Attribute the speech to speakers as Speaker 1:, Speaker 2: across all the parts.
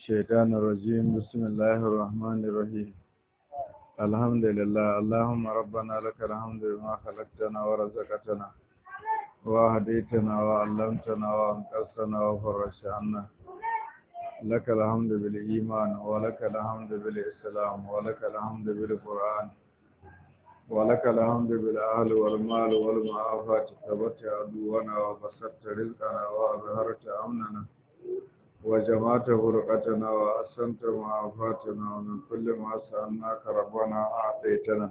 Speaker 1: الشيطان الرجيم بسم الله الرحمن الرحيم الحمد لله اللهم ربنا لك الحمد بما خلقتنا ورزقتنا وهديتنا وعلمتنا وانقذتنا وفرجت عنا لك الحمد بالإيمان ولك الحمد بالإسلام ولك الحمد بالقرآن ولك الحمد بالأهل والمال والمعافاة كبرت عدونا وبسطت رزقنا وأظهرت أمننا وجمعت فرقتنا وأحسنت معافاتنا ومن كل ما سألناك ربنا أعطيتنا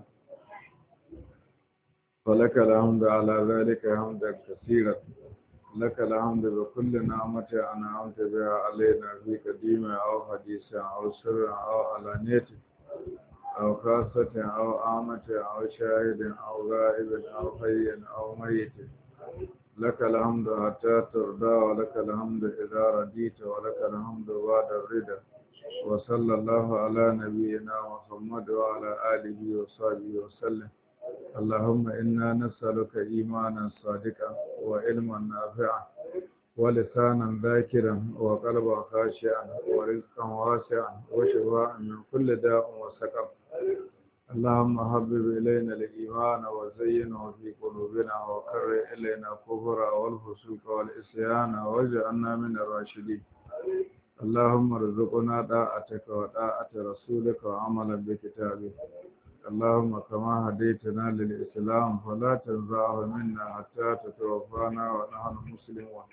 Speaker 1: فلك الحمد على ذلك حمدا كثيرا لك الحمد بكل نعمة أنعمت بها علينا في قديم أو حديث أو سر أو علانية أو خاصة أو عامة أو شاهد أو غائب أو حي أو ميت لك الحمد حتى ترضى ولك الحمد إذا رضيت ولك الحمد بعد الرضا وصلى الله على نبينا محمد وعلى آله وصحبه وسلم اللهم إنا نسألك إيمانا صادقا وعلما نافعا ولسانا ذاكرا وقلبا خاشعا ورزقا واسعا وشفاء من كل داء وسقم اللهم حبب إلينا الإيمان وزينه في قلوبنا وكره إلينا الكفر والفسوق والعصيان واجعلنا من الراشدين اللهم ارزقنا طاعتك وطاعة رسولك وعملا بكتابك اللهم كما هديتنا للإسلام فلا تنزعه منا حتى تتوفانا ونحن مسلمون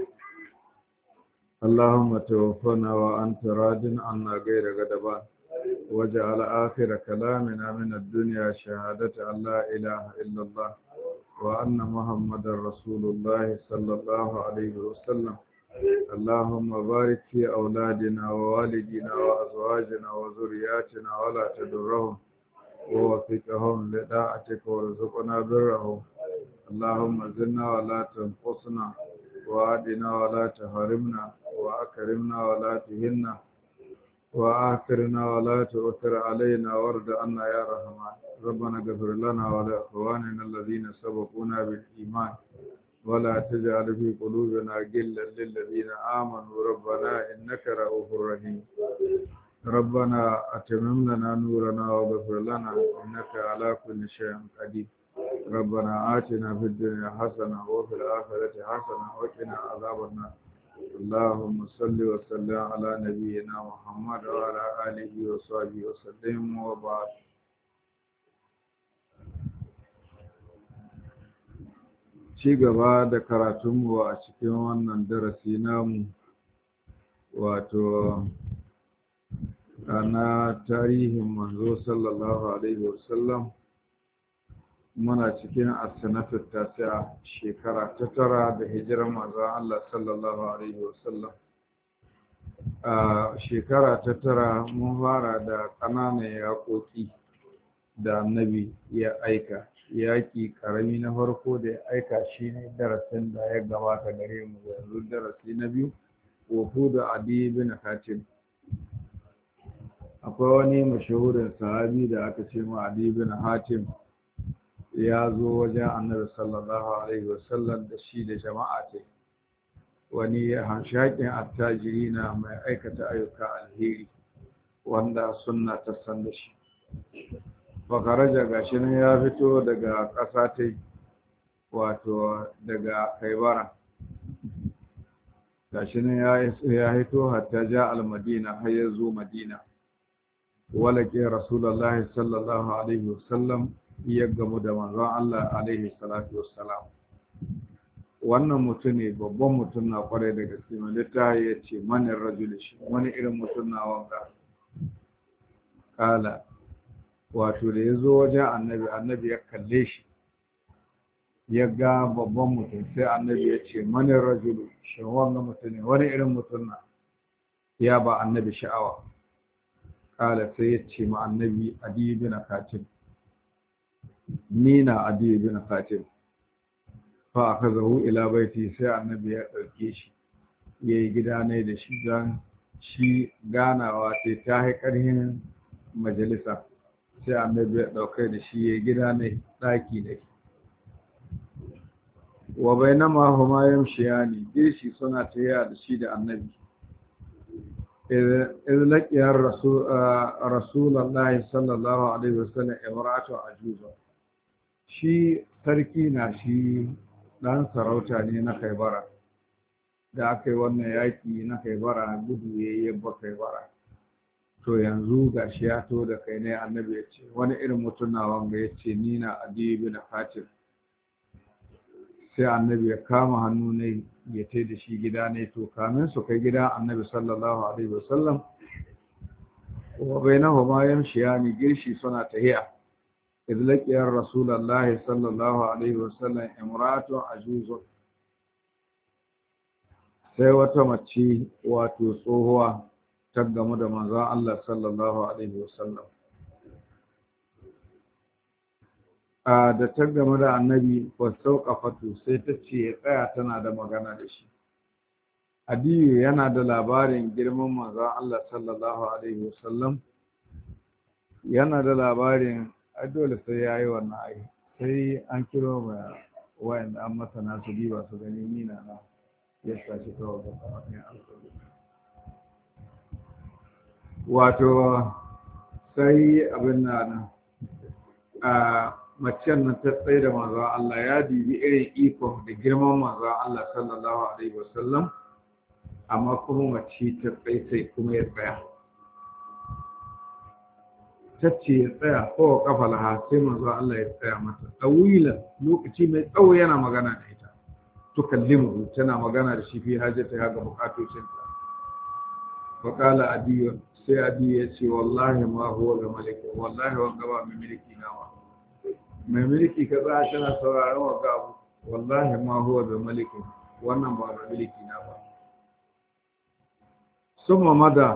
Speaker 1: اللهم توفنا وأنت راض عنا غير غضبان واجعل آخر كلامنا من الدنيا شهادة أن لا إله إلا الله وأن محمد رسول الله صلى الله عليه وسلم اللهم بارك في أولادنا ووالدنا وأزواجنا وذرياتنا ولا تضرهم ووفقهم لطاعتك وارزقنا برهم اللهم زدنا ولا تنقصنا وآتنا ولا تحرمنا وأكرمنا ولا تهنا وآثرنا ولا تؤثر علينا وارض عنا يا رحمن ربنا اغفر لنا ولإخواننا الذين سبقونا بالإيمان ولا تجعل في قلوبنا غلا للذين آمنوا ربنا إنك رؤوف رحيم ربنا أتمم لنا نورنا واغفر لنا إنك على كل شيء قدير ربنا آتنا في الدنيا حسنة وفي الآخرة حسنة وقنا عذاب النار اللهم صل وسلم على نبينا محمد وعلى آله وصحبه وسلم وبعد ci gaba da karatunmu a cikin wannan darasi namu wato na tarihin manzo sallallahu alaihi wasallam muna cikin as-sanatu tasi'a shekara ta 9 da hijirar manzon Allah sallallahu alaihi wasallam a shekara ta 9 mun fara da ƙananan yaƙoƙi da annabi ya aika yaƙi ƙarami na farko da ya aika shi ne darasin da ya gabata gare mu yanzu darasi na biyu wafudu adi bin hatim akwai wani mashahurin sahabi da aka ce ma adi bin hatim ya zo wajen annabi sallallahu alaihi wasallam da shi da jama'a ce wani hanshakin attajiri na mai aikata ayyuka alheri wanda sunna ta san da shi fakaraja gashi nan ya fito daga ƙasa ta wato daga kaibara gashi nan ya hito hatta ja al-madina har ya zo madina walake rasulullahi sallallahu alaihi wasallam ya gamu da manzon Allah alaihi salatu wassalam wannan mutum ne babban mutum na kwarai da gaske mai littafi ya ce manin rajul shi wani irin mutum na wanga kala wato da ya zo wajen annabi ya kalle shi ya ga babban mutum sai annabi ya ce manin rajul shi wanga mutum ne wani irin mutum na ya ba annabi sha'awa kala sai ya ce ma annabi adi bin hatim ni na adi bin hatim fa aka zahu ila baiti sai annabi ya ɗauke shi ya yi gida ne da shi don shi ganawa sai ta yi ƙarhin majalisa sai annabi ya ɗaukai da shi ya yi gida ne ɗaki ne wa bainama huma yamshiyani dai shi suna tayya da shi da annabi إذ لقي رسول الله صلى الله عليه وسلم امرأة عجوزة shi sarki na shi ɗan sarauta ne na Kaibara da aka yi wannan yaƙi na Kaibara gudu ya yi yabba Kaibara to yanzu ga shi ya to da kai ne annabi ya ce wani irin mutum na wanga ya ce ni na Adiyu bin Hatim sai annabi ya kama hannu ne ya tai da shi gida ne to kamin su kai gida annabi sallallahu alaihi wasallam wa bainahuma yamshiyani girshi suna tahiya idlaqiyar rasulullahi sallallahu alaihi wasallam imratu ajuz sai wata mace wato tsohuwa ta gamu da manzon Allah sallallahu alaihi wasallam da ta game da annabi fasauƙafatu sai ta ce ya tsaya tana da magana da shi Adiyu yana da labarin girman manzon Allah sallallahu alaihi wasallam yana da labarin dole sai ya yi wannan ai sai an kiro ma wayanda an masana su diba su gani nina na ya sashi kawai da kawai wato sai abin na macen nan ta tsaye da manzon Allah ya dibi irin ikon da girman manzon Allah sallallahu alaihi wasallam amma kuma mace ta tsaye sai kuma ya tsaya ta ce ya tsaya kowa kafa laha sai manzon Allah ya tsaya mata tsawilan lokaci mai tsawo yana magana da ita tukallimu tana magana da shi fi hajjata ya ga bukatocinta wa qala adiyu sai adiyu ya ce wallahi ma huwa ga maliki wallahi wa gaba mai miliki nawa mai mulki ka za tana sauraron wa gabu wallahi ma huwa da maliki wannan ba da mulki na ba summa mada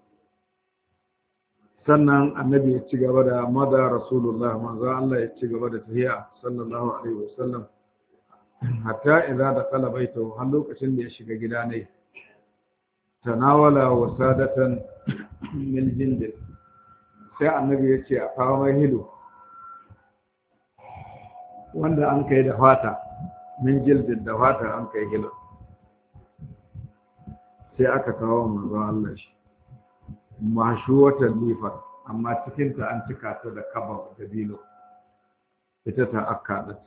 Speaker 1: sannan annabi ya ci gaba da mada rasulullah manzo Allah ya ci gaba da tahiya sallallahu alaihi wasallam hatta idza dakala baitahu har lokacin da ya shiga gida ne tanawala wasadatan min jindin sai annabi ya ce a kawo mai hilo wanda an kai da fata min jildin da fata an kai hilo sai aka kawo manzo Allah shi mashuwatan lifa amma cikinta an cika ta da kaba da bilo ita ta akkada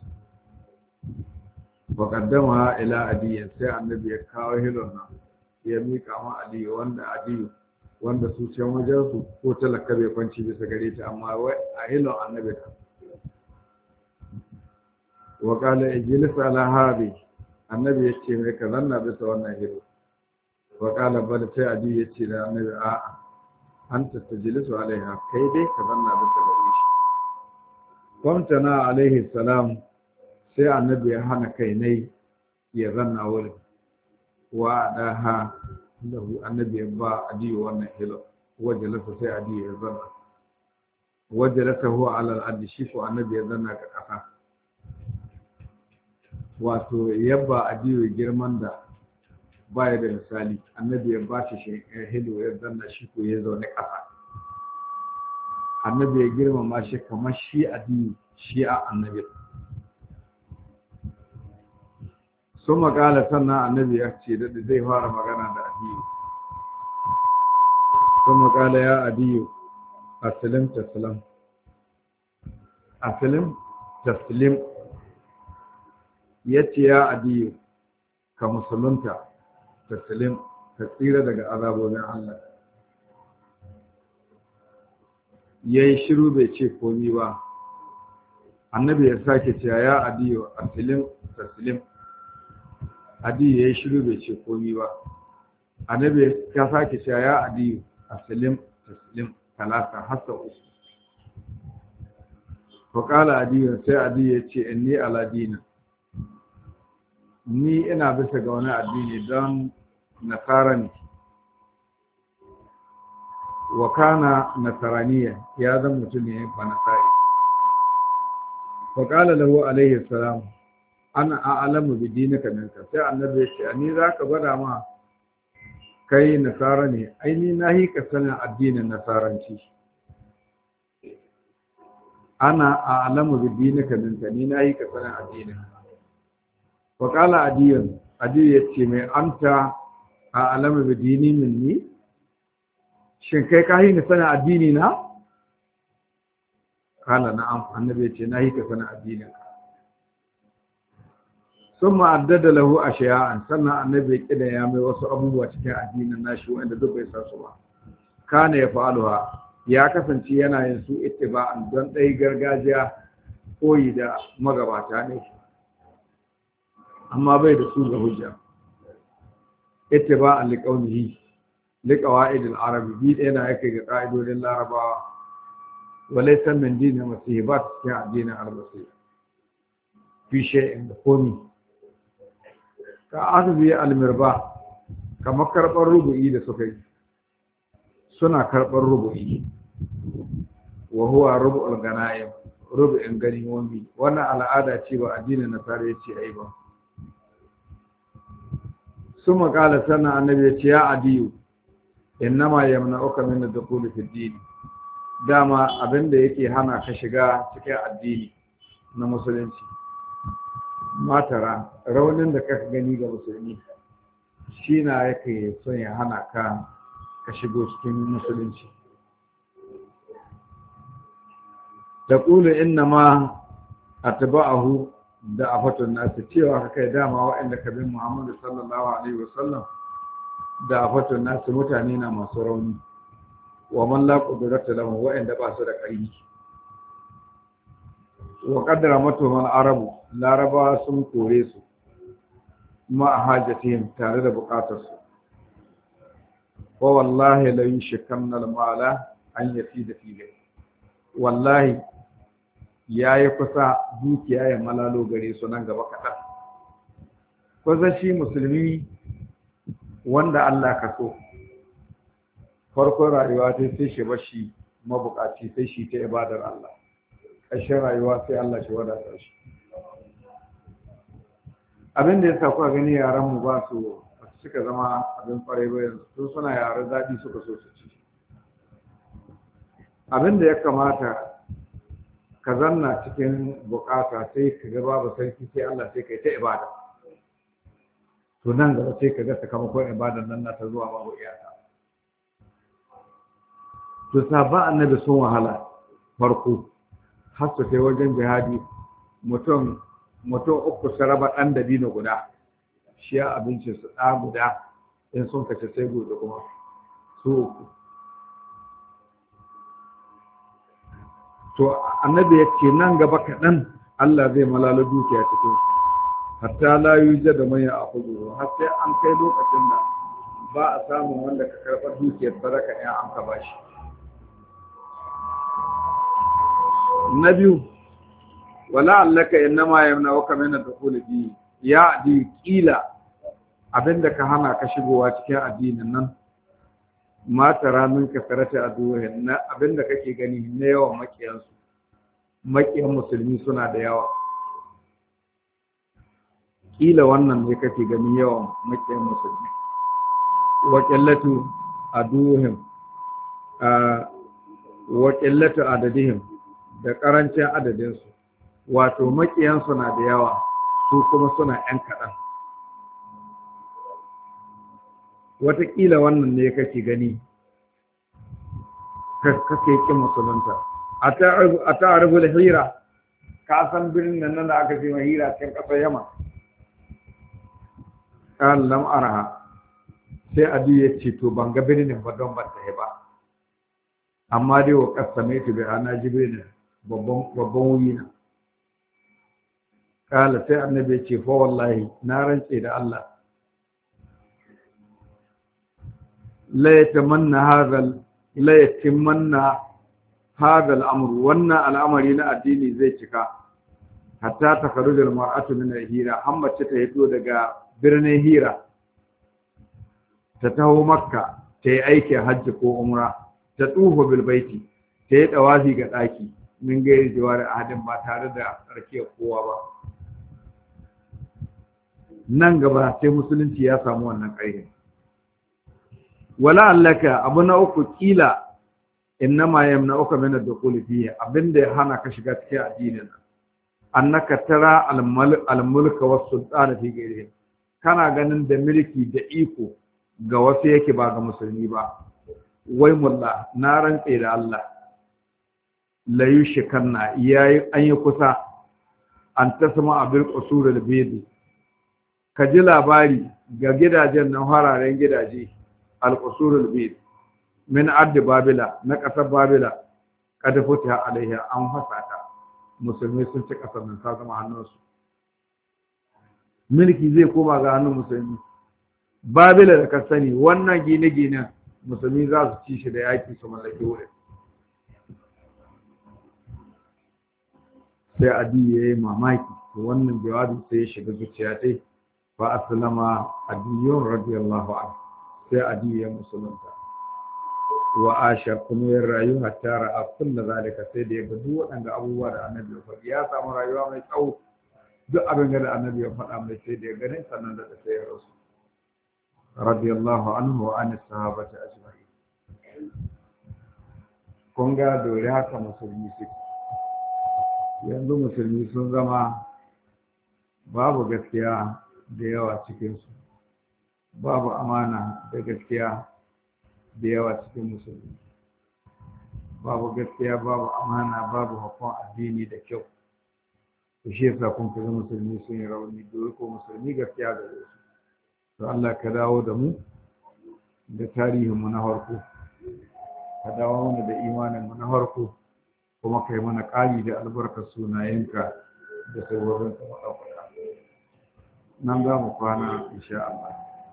Speaker 1: wa qaddama ila adiyin sai annabi ya kawo hilon nan ya mika ma aliyu wanda su can wajen su ko talaka bai kwanci bisa gare ta amma wai a hilon annabi ta wa qala ijlis ala hadi annabi ya ce mai ka zanna bisa wannan hilo wa qala bal sai adiyu ya ce da annabi a'a anta tajlisu alaiha kai dai ka zanna bisa gare shi kwamtana alaihi salam sai annabi ya hana kai ne ya zanna wurin wa daha lahu annabi ya ba adiyu wannan hilo wajalasa sai adiyu ya zanna wajalasa huwa ala al-ardi shi ko annabi ya zanna ga kasa wato yabba adiyu girman da baya da misali annabi ya ba shi hilo ya zanna shi ko ya zaune kasa annabi ya girmama shi kamar shi adiyu shi a annabi sun makala sannan annabi ya ce da zai fara magana da adiyu sun makala ya adiyu asilim taslim ya ce ya adiyu ka musulunta taslim ka tsira daga azabobin Allah ya yi shiru bai ce komi ba annabi ya sake cewa ya adiyu asilim taslim adiyu ya yi shiru bai ce komi ba annabi ya sake cewa ya adiyu asilim taslim talata hasa uku faƙala adiyu sai adiyu ya ce inni ala dina ni ina bisa ga wani addini don nasara ne wa kana nasaraniya ya zama mutum ne ba nasari faƙala lahu alaihi salam ana a'lamu bi dinika minka sai annabi ya ce ni zaka gwada ma kai nasara ne ai ni nahi ka sanin addinin nasaranci ana a'lamu bi dinika minka ni nahi ka sanin addinin wa qala adiyu ya ce mai anta a'lamu bi dini minni shin kai ka yi ni sanin addini na kala na'am annabi ya ce na yi ka sanin addinin ka sun ma'addada lahu a shaya'an sannan annabi ya kida ya mai wasu abubuwa cikin addinin nashi wanda duk bai san su ba kana ya fa'aluha ya kasance yana yin su ittiba'an don ɗai gargajiya koyi da magabata ne amma bai da su ga hujja ittiba'an liqaumihi liqawaidil arabi bi ɗaya na yake ga ƙa'idodin larabawa walaysa min dinin masihi ba cikin addinin al-masih fi shay'in da komi ka azbi al-mirba kamar karɓar rubu'i da suka yi suna karɓar rubu'i wa huwa rubu'ul ganaim rubu'in ganimomi wannan al'ada ce ba addinin nasara ya ce ai ba suma kala sana annabi ya ce ya adiyu innama yamna'uka min ad-dukhul fi ad-din dama abinda yake hana ka shiga cikin addini na musulunci matara raunin da kaka gani ga musulmi shi na yake son ya hana ka shigo cikin musulunci da ƙulu inna ma a taba'ahu da afatun nasu cewa ka kai dama waɗanda ka bin muhammadu sallallahu alaihi wasallam da afatun nasu mutane na masu rauni wa man la qudrata lahu waɗanda ba su da ƙarfi wa qaddara matumal arabu laraba sun kore su ma hajatihim tare da bukatarsu wa wallahi la yushkanna al-mala an yafida fihi wallahi yayi kusa dukiya ya malalo gare su nan gaba kadan kusa shi musulmi wanda Allah ka so farkon rayuwa sai shi bashi mabukaci sai shi ta ibadar Allah ƙarshen rayuwa sai Allah shi wadata shi abin da ya sa kuka gani yaran mu ba su suka zama abin kwarai ba yanzu sun suna yaren daɗi suka so su ci abin da ya kamata ka zanna cikin bukata sai ka ga babu sarki sai Allah sai kai ta ibada to nan gaba sai ka ga sakamakon ibadar nan na ta zuwa babu iyaka to sabba annabi sun wahala farko har su kai wajen jihadi mutum uku su raba ɗan dabino guda shi ya abincin su ɗa guda in sun kace sai gobe kuma su uku to annabi ya ce nan gaba kaɗan Allah zai malala dukiya cikin su hatta la yujad da man ya'khudhu har sai an kai lokacin da ba a samun wanda ka karɓar dukiyar sadaka in an ka bashi na biyu wala allaka innama yamna'uka min ad-dukhul fi ya di kila abinda ka hana ka shigowa cikin addinin nan ma tara min kasarata aduhin na abinda kake gani na yawan makiyan musulmi suna da yawa kila wannan ne kake gani yawan makiyan musulmi wa qillatu aduhim wa qillatu adadihim da karancin adadinsu wato makiyansu na da yawa su kuma suna ‘yan kaɗan wataƙila wannan ne kake gani kake ƙin musulunta a ta'arifu da hira ka san birnin nan da aka ce mai hira cikin ƙasar yamma ƙan lam'araha sai adu ya ce to ban ga birnin ba don ban ta ba amma dai wa ƙasa mai tube ana ji birnin babban wuri na kala sai annabi ya ce fa wallahi na rantse da Allah la yatamanna hadha al-amr wannan al'amari na addini zai cika hatta takhruj al-mar'atu min al-hira amma ta hito daga birnin hira ta taho makka ta yi aikin hajji ko umra ta tuhu bil baiti ta yi dawafi ga daki min gairi jawari ahadin ba tare da rakiyar kowa ba nan gaba sai musulunci ya samu wannan ƙaihin wala allaka abu na uku kila innama yamna'uka min ad-dukhul fihi abinda ya hana ka shiga cikin addinin annaka tara al-mulka was-sultana fi ghairihi kana ganin da mulki da iko ga wasu yake ba ga musulmi ba wai mulla na rantse da Allah la yushikanna yayi an yi kusa an tasma abil qusur al baydi ka ji labari ga gidajen nan hararen gidaje al qusur al baydi min ard babila na kasar babila kada futa alaiha an fasata musulmi sun ci kasar nan ta zama hannunsu mulki zai koma ga hannun musulmi babila da ka sani wannan gine-ginen musulmi za su ci shi da yaki su mallaki wurin sai adi ya yi mamaki to wannan jawabi sai ya shiga zuciya tai fa aslama adiyun radiyallahu anhu sai adi ya musulunta wa asha kuma ya rayu hatta ra'a kullu zalika sai da ya ga duk waɗanda abubuwa da annabi ya faɗi ya samu rayuwa mai tsawo duk abin da annabi ya faɗa mai sai da ya gane sannan da sai ya rasu radiyallahu anhu wa an sahabati ajma'in kun ga dole haka musulmi suke yanzu musulmi sun zama babu gaskiya da yawa cikinsu babu amana da gaskiya da yawa cikin musulmi babu gaskiya babu amana babu hakon addini da kyau to shi yasa kun kaga musulmi sun yi rauni dole ko musulmi gaskiya da su to Allah ka dawo da mu da tarihin mu na farko ka dawo mana da imanin mu na farko kuma kai mana ƙari da albarkar sunayenka da sauran ka maɗaukaka nan za mu kwana insha Allah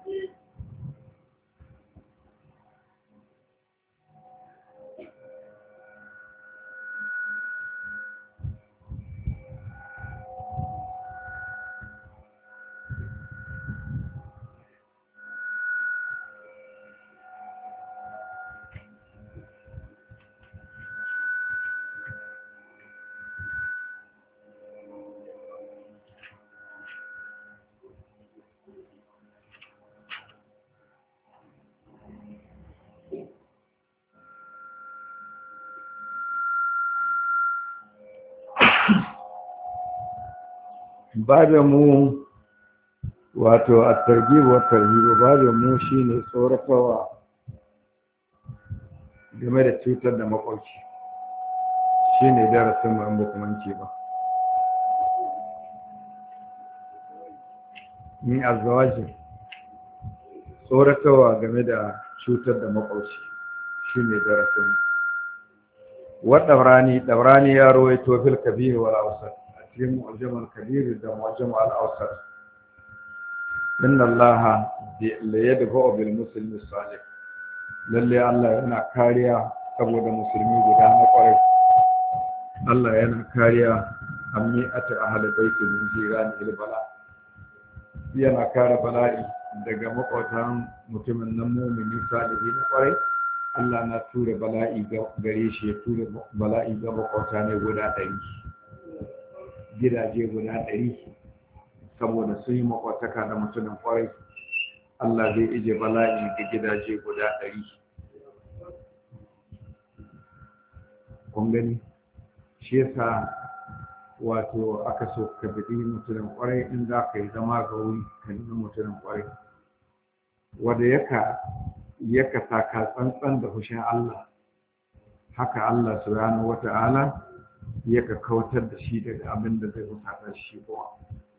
Speaker 1: babin mu wato a targhib wa tarhib babin mu shine tsoratawa game da cutar da makwabci shine darasin mu an bukumanci ba ni azwaji tsoratawa game da cutar da makwabci shine darasin wa dabrani ya rawaito fil kabir wal awsat في معجم الكبير ده معجم الأوسط إن الله ليدفع بالمسلم الصالح للي الله ينا كاريا كبود مسلمي بدانا قريب الله ينا كاريا أمئة أهل بيت من جيران البلاء ينا كار بلائي daga makwatan mutumin nan mumini salihi na kwarai Allah na tura bala'i gare shi ya tura bala'i ga makwata ne guda 100 gidaje guda 100 saboda sun yi makwataka da mutumin kwarai Allah zai ije bala'i ga gidaje guda 100 kun gani shi yasa wato aka so ka bi mutumin kwarai in za ka yi zama ga wuri ka nemi mutumin kwarai wanda yaka taka tsantsan da fushin Allah haka Allah subhanahu wata'ala yaka kautar da shi daga abin da zai fusata shi kowa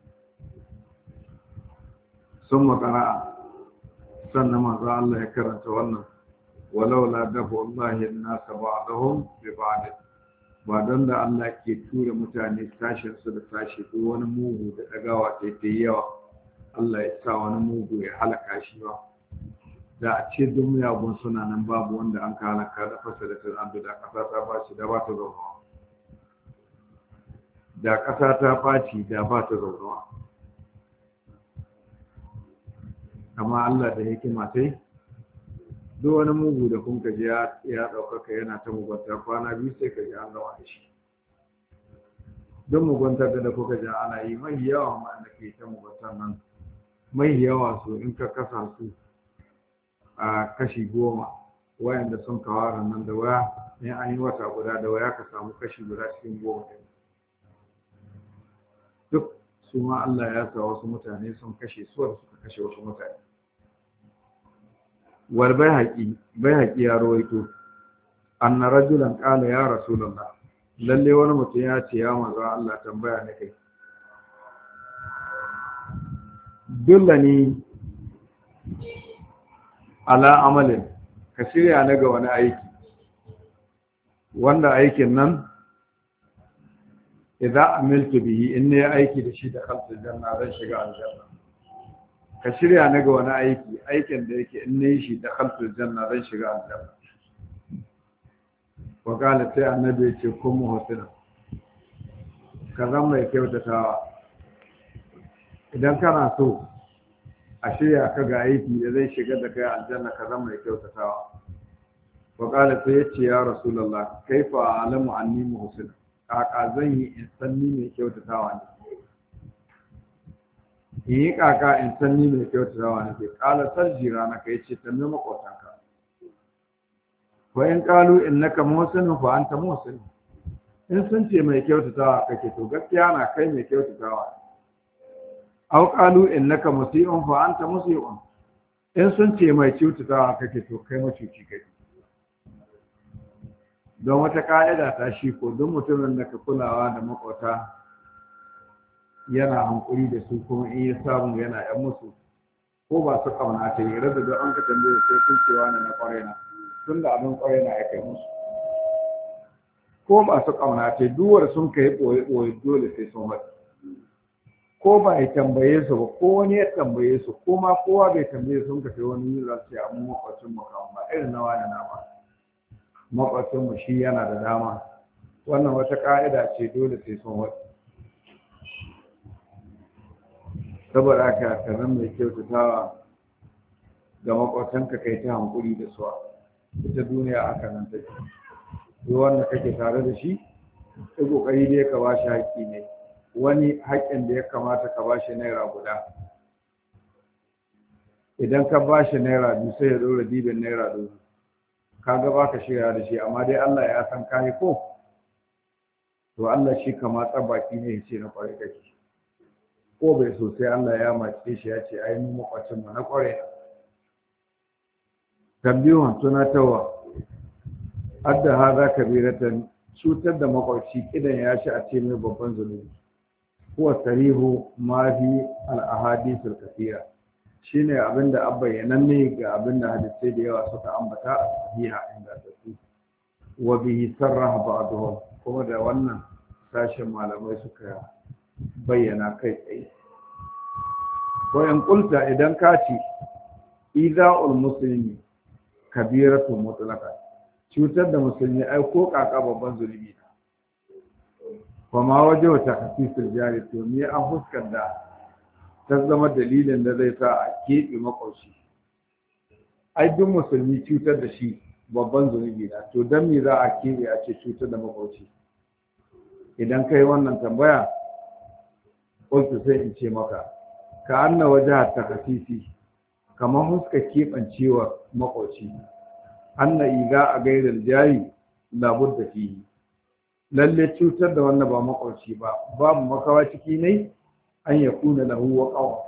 Speaker 1: sun makara sannan manzo Allah ya karanta wannan walau la dafu Allah an-nasa ba'dahum bi ba'd ba don da Allah ke tura mutane sashen su da sashi ko wani mugu da dagawa ta yi yawa Allah ya sa wani mugu ya halaka shi ba da a ce duk miyagun suna nan babu wanda an ka halaka da fasadatin abdu da kasa ta bashi da ba ta zaunawa da ƙasa ta ɓaci da ba ta zaunawa amma Allah da hikima sai duk wani mugu da kun kaji ya ɗaukaka yana ta mugunta kwana biyu sai ka ji an gama da shi don muguntar da kuka ji ana yi mai yawa ma'ana ke ta muguntar nan mai yawa su in ka kasa su a kashi 10 wayanda sun kawara nan da waya in an yi wata guda da waya ka samu kashi guda cikin 10 duk su ma Allah ya sa wasu mutane sun kashe su da suka kashe wasu mutane wal bayhaqi ya rawaito anna rajulan qala ya rasulullah lalle wani mutum ya ce ya manzo Allah tambaya ne kai dullani ala amalin ka shirya na ga wani aiki wanda aikin nan idan amiltu bihi in ne aiki da shi da kalfin janna zan shiga aljanna ka shirya na ga wani aikin da yake in ne shi da kalfin janna zan shiga aljanna wa kala sai annabi ya ce kun muhsina ka zan mai kyautatawa idan kana so a shirya ka ga aiki da zai shiga da kai aljanna ka zan mai kyautatawa wa kala sai ya ce ya rasulullah kaifa alamu anni muhsina kaka zan yi in san ni mai kyautatawa ne in yi kaka in san ni mai kyautatawa ne ke kala sarjira na kai ce ta nemi makwatanka wa in kalu innaka muhsinun fa anta muhsin in sun ce mai kyautatawa kake to gaskiya na kai mai kyautatawa aw qalu innaka musii'un fa anta musii'un in sun ce mai kyautatawa kake to kai macuci kake don wata ka'ida ta shi ko don mutumin da ka kulawa da makwata yana hankuri da su kuma in ya samu yana yan musu ko ba su kauna ta yi rada don an ka tambaye sai kun cewa ne na kwarai na tun da abin kwarai na ya kai musu ko ba su kauna ta duwar sun kai ɓoye dole sai sun wata ko ba ya tambaye su ba ko wani ya tambaye su ko ma kowa bai tambaye sun ka kai wani yi za su yi amma makwacin makamu ba irin na wani nama makwacinmu shi yana da dama wannan wata ka'ida ce dole sai sun wata saboda haka ka zan mai kyautatawa ga makwacinka kai ta hankuri da suwa ita duniya aka nan take duk wanda kake tare da shi ta kokari dai ka ba shi haƙƙi ne wani haƙƙin da ya kamata ka ba shi naira guda idan ka ba shi naira biyu sai ya ɗora dibin naira dubu kaga baka shirya da shi amma dai Allah ya san kai ko to Allah shi kama tsabaki ne ya ce na kware kake ko bai so sai Allah ya mace shi ya ce ai mu makwacin mu na kware tambiyun tunatawa adda hada kabiratan cutar da makwaci kidan ya shi a ce mai babban zunubi huwa sarihu ma fi al ahadith al kathira shine abinda abbayyanan ne ga abinda hadisai da yawa suka ambata a sahiha inda ta su wa bihi sarraha ba'dhum kuma da wannan sashen malamai suka bayyana kai tsaye wa in qulta idan ka ci ida'ul muslimi kabiratu mutlaqa cutar da musulmi ai ko kaka babban zulmi ne kuma waje wata hadisul jari to me an fuskar da ta zama dalilin da zai sa a keɓe makwauci ai duk musulmi cutar da shi babban zunubi na to don me za a keɓe a ce cutar da makwauci idan kai wannan tambaya ƙultu sai in ce maka ka anna waje ta kasisi kamar muska keɓancewa makwauci anna iga a gaidar jari labur da fiye lalle cutar da wannan ba makwauci ba babu makawa ciki ne an ya kuna lahu wa qawa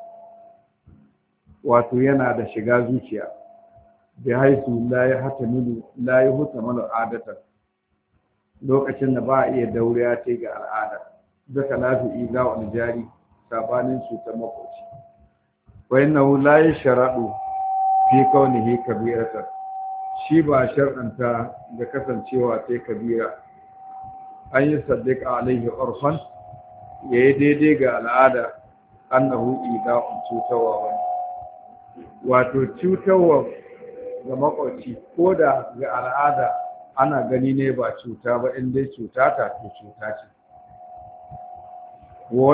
Speaker 1: wato yana da shiga zuciya bi haisu la yahtamilu la yuhtamalu adatan lokacin da ba a iya dauriya ce ga al'ada duka lafi iga wal jari sabanin cutar makoci wa innahu la yashradu fi kaunihi kabiratan shi ba shar'anta da kasancewa sai kabira an yi saddiqa alaihi urfan ya yi daidai ga al'ada annahu ida'un cutarwa wani wato cutarwa ga makwauci ko da ga al'ada ana gani ne ba cuta ba in dai cuta ta to cuta ce wa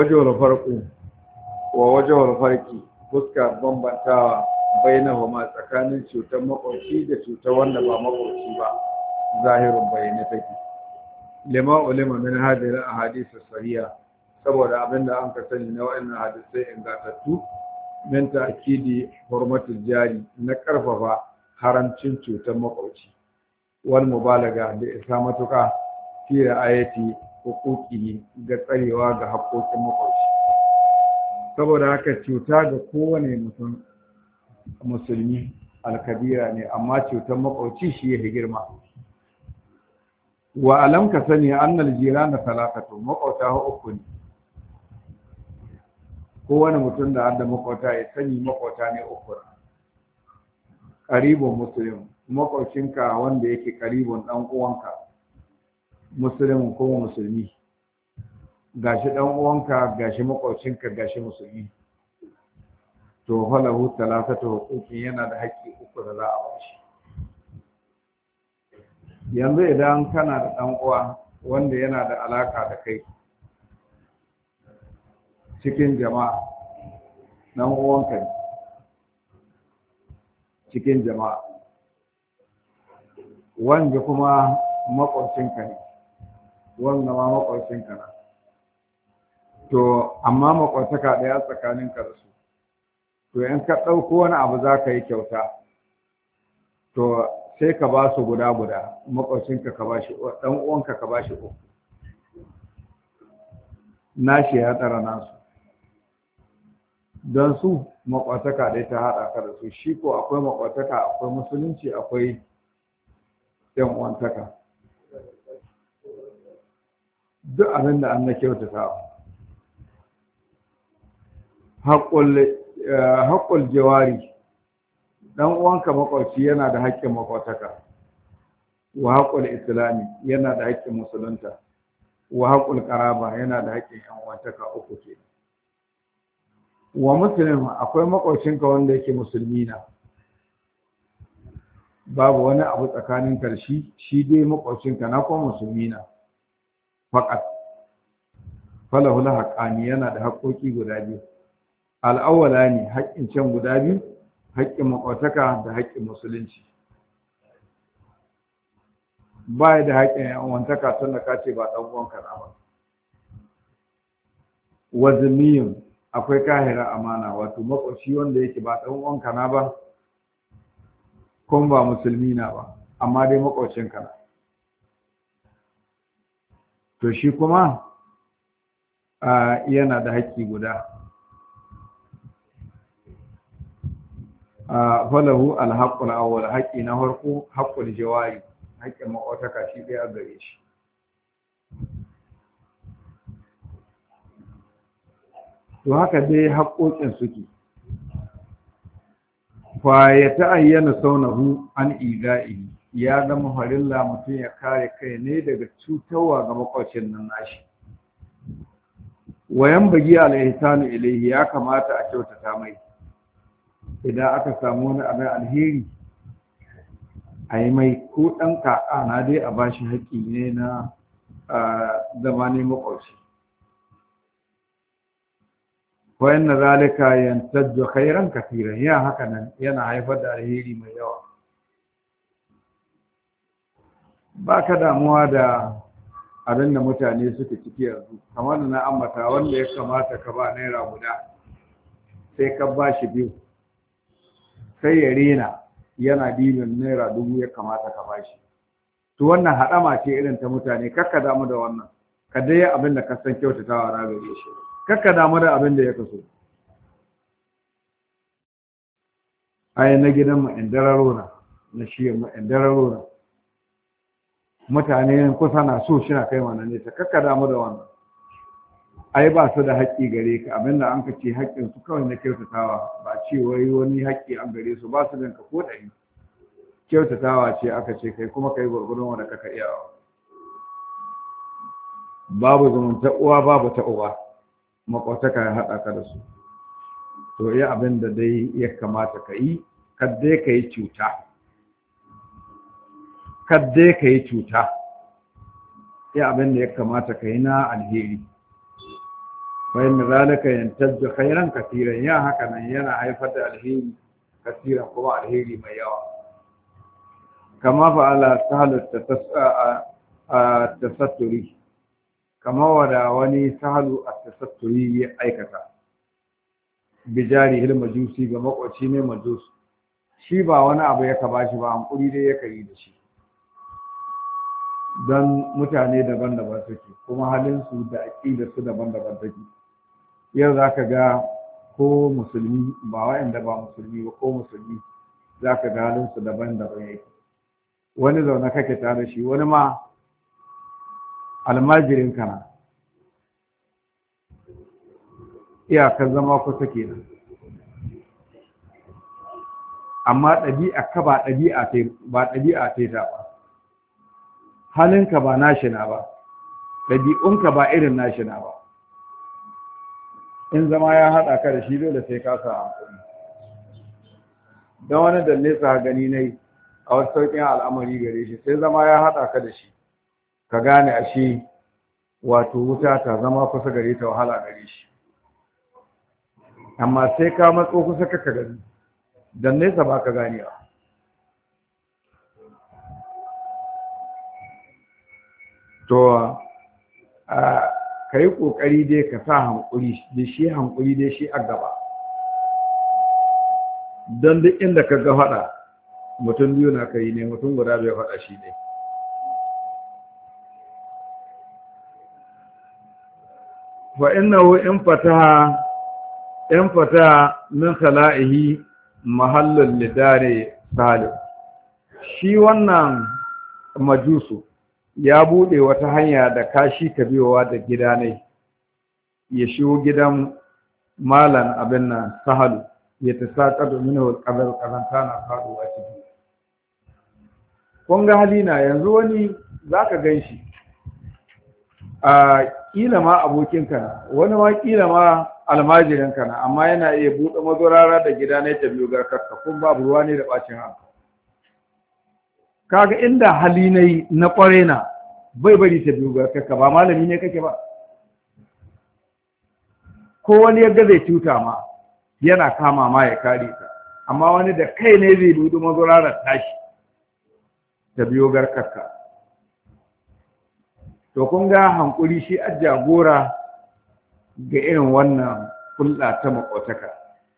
Speaker 1: wajewar farki fuska bambantawa bainahuma tsakanin cutar makwauci da cutar wanda ba makwauci ba zahirin bayyane take lima ulima min hadhihi al-ahadith as-sahiha saboda abinda an ka sani na wa'annan hadisai ingantattu min ta'kidi hurmatul jari na karfafa haramcin cutar makwauci wal mubalaga da isa matuka fi ayati huquqihi ga tsarewa ga haƙoƙin makwauci saboda haka cuta ga kowane mutum musulmi alkabira ne, amma cutar makwauci shi ya girma. Wa alam ka sani annal jirana talakatu, makwauta uku ne. Kowane mutum da hadda makwauta ya sani makwauta ne uku. Qaribun muslim, makwaucinka wanda yake qaribun dan uwanka, muslimin ko musulmi. Gashi dan uwanka, gashi makwaucinka, gashi musulmi. To falahu talatatu huquqin, yana da haƙƙi uku da za a bashi. Yanzu idan kana da dan uwa wanda yana da alaka da kai cikin jama'a, dan uwanka ne cikin jama'a, wanda kuma makwaucinka ne, wanda ma makwaucinka na, to amma makwautaka ɗaya tsakaninka da su. To in ka ɗauko wani abu za ka yi kyauta, to sai ka ba su guda makwaucinka ka ba shi, ɗan uwanka ka ba shi uku, nashi ya tsara nasu, don su makwataka dai ta haɗa ka da su. Shi ko akwai makwataka, akwai musulunci, akwai yan uwantaka, duk abin da an na kyautata. Haƙƙul jawari, ɗan uwanka makwauci yana da haƙƙin makwataka. Wa haƙƙul islami, yana da haƙƙin musulunta. Wa haƙƙul ƙaraba, yana da haƙƙin yan uwantaka uku ke. Wa muslim, akwai makwaucinka wanda yake musulmi na, babu wani abu tsakanin karshi, shi dai makwaucinka na kuma musulmi na faqat. Falahu haqqani, yana da haƙƙoƙi guda biyu. Al'awwala ne haƙƙin can guda biyu, haƙƙin makwataka da haƙƙin musulunci. Ba da haƙƙin yan uwantaka tun da ka ce ba ɗan uwanka na ba. Wa zimmiyun, akwai kahira amana, wato makwauci wanda yake ba ɗan uwanka na ba kuma ba musulmi na ba, amma dai makwaucinka na. To shi kuma yana da haƙƙi guda. Falahu alhaqqul awwal, haƙƙi na farko haqqul jawari, haƙƙin makwataka shi ɗaya gare shi. To haka dai haƙoƙin suke. Fa ya ta'ayyana saunahu an iga'i, ya zama farilla mutum ya kare kai ne daga cutarwa ga makwacin nan nashi. Wayan bagi al-ihsanu ilayhi, ya kamata a kyautata mai. Idan aka samu wani abin alheri a yi mai, ko ɗan kaka na dai a bashi haƙƙi ne na zama ne makwauci. Wayan na zalika yantajju khairan kathiran, ya haka nan yana haifar da alheri mai yawa. Ba ka damuwa da abin da mutane suke ciki yanzu, kamar na ambata wanda ya kamata ka ba naira guda sai ka ba shi biyu, sai ya rena yana dibin naira 1000 ya kamata ka ba shi. To wannan haɗama ce irin ta mutane, kakka damu da wannan, ka dai abin da ka san kyautatawa na gare shi, kakka damu da abin da ya kaso. Ai na gidan mu indararo na shi mu indararo na, mutane kusa na so shi na kai mana ne, ta kakka damu da wannan. Ai ba su da haƙƙi gare ka, abinda an ka ce haƙƙin su kawai na kyautatawa, ba ce wai wani haƙƙi an gare su, ba su da ka ko ɗari. Kyautatawa ce aka ce kai kuma kai gurgurun wanda kaka iyawa. Babu zumunta uwa babu ta uwa, makwataka ya haɗa ka da su. To iya abin da dai ya kamata ka yi, kadai ka yi cuta, kadai ka yi cuta, iya abin da ya kamata ka yi na alheri. Bayan da zalika yantajju khairan kathiran, ya haka nan yana haifar da alheri kathiran, kuma alheri mai yawa. Kama fa'ala sahalu tasatturi, kama wada wani sahalu tasatturi ya aikata. Bijari hil majusi, ga makwaci ne majus, shi ba wani abu ya ka bashi ba, hankuri dai ya kari da shi. Don mutane daban-daban suke, kuma halinsu da aƙidarsu daban-daban take. Yau za ka ga ko musulmi, ba waɗanda ba musulmi ba, ko musulmi za ka ga halinsu daban-daban yake. Wani zaune kake tare shi, wani ma almajirin kana iyakar zama kusa kenan, amma ɗabi'a ka ba ɗabi'a ta ba, halinka ba nashi na ba, ɗabi'unka ba irin nashi na ba. In zama ya haɗa ka da shi dole sai ka sa hankali. Don wani da nesa gani ne a wasu sauƙin al'amari gare shi, sai zama ya haɗa ka da shi ka gane a shi wato wuta ta zama kusa gare ta wahala gare shi. Amma sai ka matso kusa ka gani, don nesa ba ka gane ba. To ka yi ƙoƙari dai ka sa hankuri dai shi a gaba, don duk inda ka ga faɗa mutum biyu na kai ne, mutum guda bai faɗa shi ne. Fa innahu in fata min khala'ihi mahallul lidari salim. Shi wannan majusu ya bude wata hanya da kashi ka biyowa da gida ne, ya shigo gidan malan abin nan sahalu, ya ta saƙa domin ƙazar ƙazanta na faruwa ciki. Kun ga halina yanzu wani za ka gan shi a ƙila ma abokinka na, wani ma ƙila ma almajirinka na, amma yana iya buɗe mazurara da gida ne ta biyu garkarka, kun babu ruwa ne da ɓacin haka. Kaga inda hali na ƙware na bai bari ta biyu garkarka, ba malami ne kake ba. Ko wani yadda zai cuta ma yana kama ma ya kare ka, amma wani da kai ne zai buɗe mazurarar tashi ta biyo garkarka. To kun ga hankuri shi a jagora ga irin wannan hulɗa ta makwataka.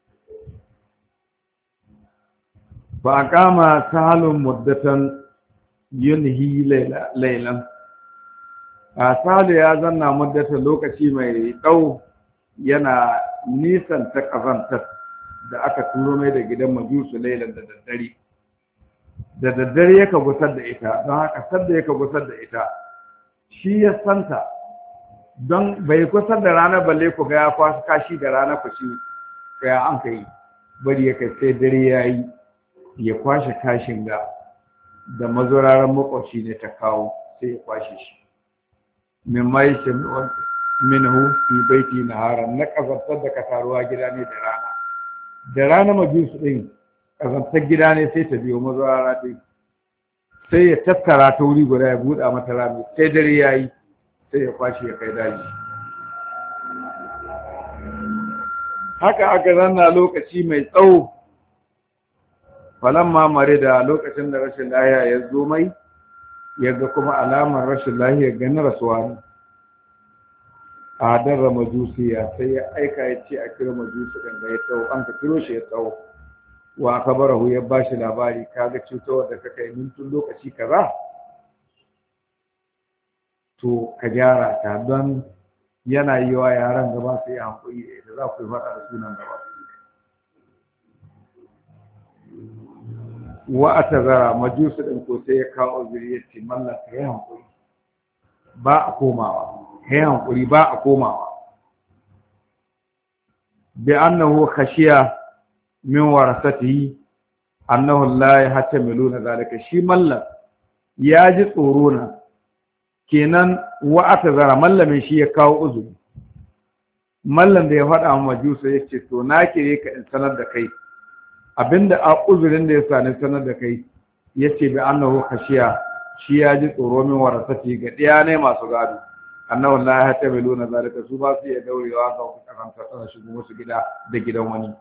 Speaker 1: Ba a kama sahalun muddatan yunhi lailan. A sahalu ya zanna muddatan lokaci mai ɗau yana nisan ta ƙazantar da aka turo mai da gidan majusu lailan da daddare. Da daddare yaka gusar da ita, don haka sadda yaka gusar da ita shi ya santa, don bai gusar da rana balle ku ga ya kwasa kashi da rana ku ci ya an kai, bari ya kai sai dare ya yi ya kwashe kashin ga da mazuraren makwabci ne ta kawo, sai ya kwashe shi min mai shi minhu fi baiti naharan, na kazantar da ka taruwa gida ne da rana majusu din kazantar gida ne sai ta biyo mazurara dai, sai ya tattara ta wuri guda ya buɗa mata rami, sai dare ya yi sai ya kwashe ya kai daji. Haka aka zanna lokaci mai tsawo. Falamma mare da lokacin da rashin lahiya ya zo mai, ya ga kuma alamar rashin lahiya ganin rasuwa ne. A darra majusiya sai ya aika ya ce a kira majusi ɗin da ya tsawo, an ka kiro shi ya tsawo. Wa aka barahu ya ba shi labari, kaga cutarwar da kaka yi mintun lokaci kaza, to ka gyara ta, don yana yi wa yaran gaba su yi hankuli da ita, za ku yi faɗa da sunan gaba. Wa a tazara majusu ɗin ko sai ya kawo uzuri ya ce mallan ka yi hankuli, ba a komawa, ka yi hankuli ba a komawa. Bi annahu khashiya min warasatihi annahu la yahtamiluna zalika, shi mallan ya ji tsoro na, kenan wa atazara mallamin shi ya kawo uzuri. Mallan da ya faɗa wa majusa ya ce to na kire ka in sanar da kai abinda a uzurin da ya sani sanar da kai, ya ce bi annahu khashiya, shi ya ji tsoro min warasatihi ga ɗaya ne masu gado, annahu la yahtamiluna zalika, su ba su iya daurewa ga karanta sana shigo musu gida da gidan wani.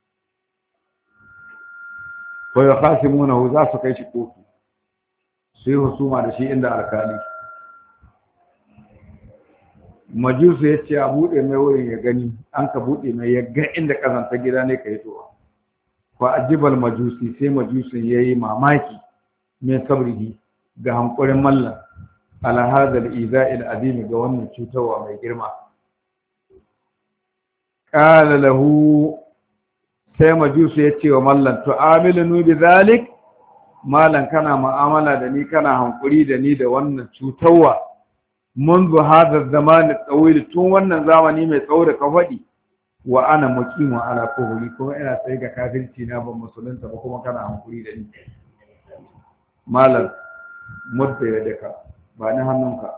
Speaker 1: Ko ya khasimunahu, za su kai shi kotu sai husuma da shi inda alkali. Majusu ya ce a buɗe mai wurin ya gani, an ka buɗe mai ya ga inda kazanta gida ne ka yi towa. Fa ajibal majusi, sai majusin ya yi mamaki mai sabrihi ga hankurin mallan ala hadal iza'il azimi, ga wannan cutarwa mai girma. Qala lahu, sai majusu ya ce wa mallan to amilunu bi zalik, mallan kana mu'amala da ni kana hankuri da ni da wannan cutarwa منذ هذا الزمان الطويل tun wannan zamani mai tsawo da ka faɗi wa ana muqimu ala kufri kuma ina sai ga kafirci na ban musulunta ba kuma kana hankuri da ni. Malam mudda ya daka ba ni hannunka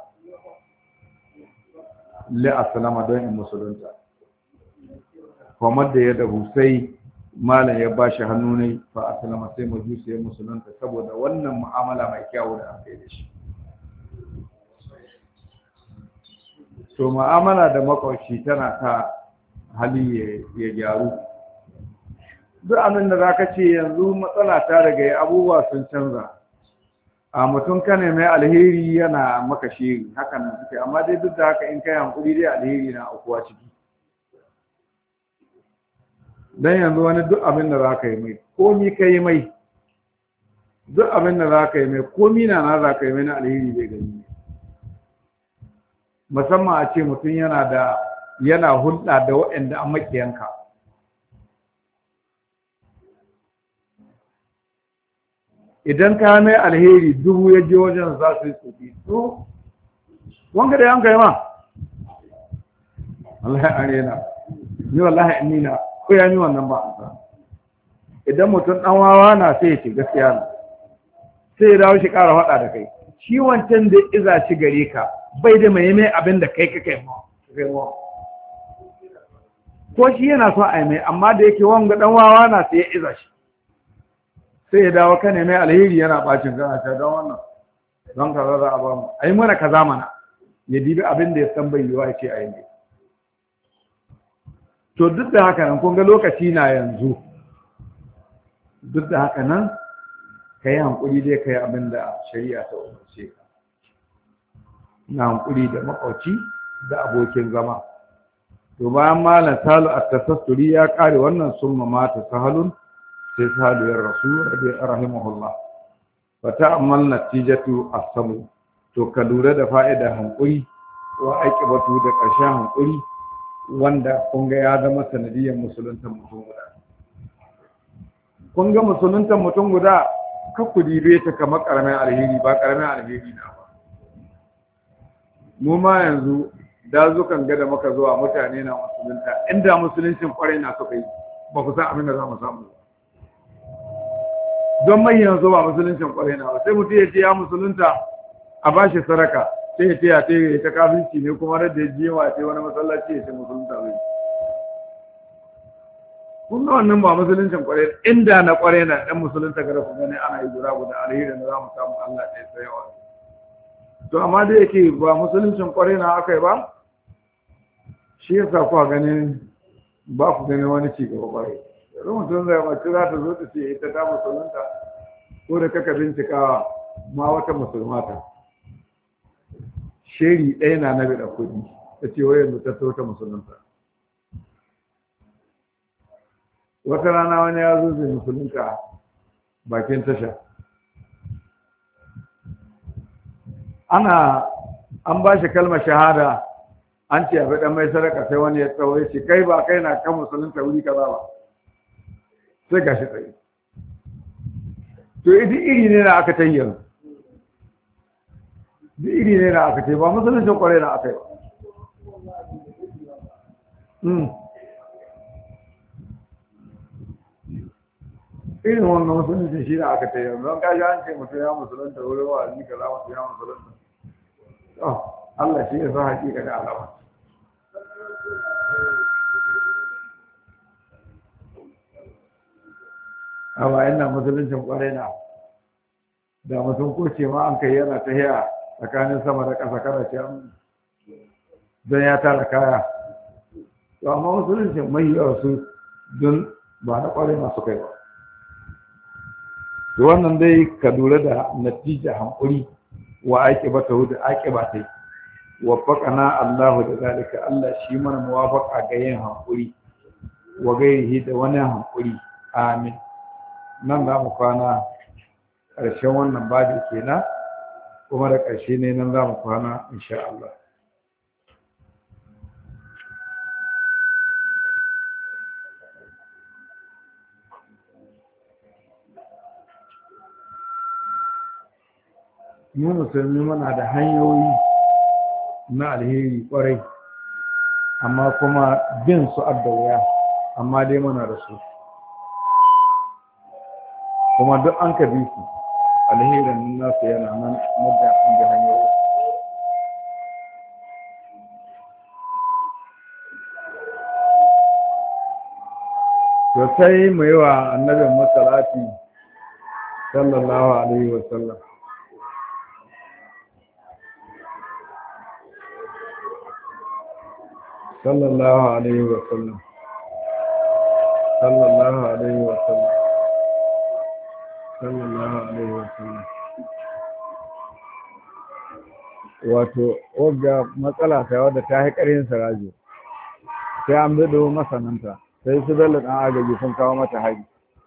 Speaker 1: la aslama don in musulunta kuma da ya dabu sai malam ya bashi hannu ne fa aslama sai majusi ya musulunta saboda wannan mu'amala mai kyau da aka yi da shi. To mu'amala da makwabci tana ta hali ya gyaru. Duk abin da zaka ce yanzu matsala ta daga abubuwa sun canza. A mutum ka ne mai alheri yana maka shiri hakan nan suke, amma dai duk da haka in kai hankuri dai alheri na aukuwa ciki. Dan yanzu wani duk abin da zaka yi mai komi kai mai, duk abin da zaka yi mai komi na zaka yi mai na alheri bai gani. Musamman a ce mutum yana hulɗa da waɗanda an maƙiyanka. Idan ka mai alheri dubu ya je wajen za su yi tsofi to wanga da yanka yi ma Allah ya arena ni wallahi inni na ko ya yi wannan ba a idan mutum ɗan wawa na sai ya ce gaskiya na sai ya dawo shi ƙara faɗa da kai shi wancan da iza shi gare ka bai da mai abin da kai kake ma ko shi yana so a yi mai amma da yake wanga dan wawa na sai ya iza shi sai ya dawo ka ne mai alheri yana bacin gana ta don wannan don ka zaza a ba mu a yi mana kaza mana ya dibi abin da ya san bai yiwa ce a yi ne. To duk da haka nan kun ga lokaci na yanzu duk da haka nan ka yi hankuli dai ka yi abin da shari'a ta umarce ka na hankuli da makwauci da abokin zama. To bayan malam Salu at-Tasassuri ya kare wannan summa mata Sahalun sai Sahalu ya rasu rahimahullah wa ta'ammal natijatu as-samu. To ka lura da fa'ida hankuri wa aqibatu da ƙarshen hankuri wanda kun ga ya zama sanadiyar musuluntan mutum guda. Kun ga musuluntan mutum guda ka ku dibe ta kamar karamin alheri ba karamin alheri na ba. Mu ma yanzu dazukan ga da maka zuwa mutane na musulunta inda musuluncin kwarai na suka yi ba ku san abin da za mu samu don mai yanzu ba musuluncin kwarai na ba sai mutum ya ce ya musulunta a ba shi saraka sai ya ce ya ce ta kafinci ne kuma da ya je wa ce wani masallaci ya ce musulunta bai kun ga wannan ba musuluncin kwarai inda na kwarai na dan musulunta ga ku gane ana yi guda alheri da za mu samu Allah ɗaya tsayawa to amma da yake ba musuluncin kwarai na aka yi ba shi yasa kuwa ganin ba ku ganin wani ci gaba kwarai yanzu mutum zai mace za ta zo ta ce ita ta musulunta ko da kaka bincikawa ma wata musulmata sheri ɗaya na nabi da kuɗi ta ce wayar da ta so ta musulunta wata rana wani ya zo zai musulunta bakin tasha an ba shi kalmar shahada an ce abu dan mai sadaka sai wani ya tsawo ya ce kai ba kai na kan musulunta wuri kaza ba sai gashi tsaye to idi iri ne na aka tayyar duk iri ne na aka tayi ba musuluncin kwarai na aka yi ba irin wannan musulunci shi na aka tayyar don kashi an ce mutum ya musulunta wurin wa alji kaza mutum ya musulunta Allah shi ya sa hakika da alama amma ina musuluncin kwarai na da mutum ko ce ma an kai yana ta haya tsakanin sama da ƙasa kada ce don ya tara kaya to amma musuluncin mai yawa su don ba na kwarai masu kai ba to wannan dai ka lura da natija hankuri wa aqibata da aqibata waffaqana Allah da zalika Allah shi mana muwafaqa ga yin hankuri wa gairihi da wani hankuri amin nan za mu kwana ƙarshen wannan babi kenan kuma da ƙarshe ne nan za mu kwana insha Allah mu musulmi muna da hanyoyi na alheri kwarai, amma kuma bin su adda wuya, amma dai muna da su kuma duk an ka bi su alherin nasu yana nan mudda an da hanyoyi. To sai mu yi wa annabin masalati sallallahu alaihi wa sallam. Sallallahu alaihi wa sallam. Sallallahu alaihi wa sallam. Sallallahu alaihi wa sallam. Wato wagga matsala ta wadda ta yi ƙarin sarajo, sai an bido masananta, sai su bello ɗan agaji sun kawo mata hari.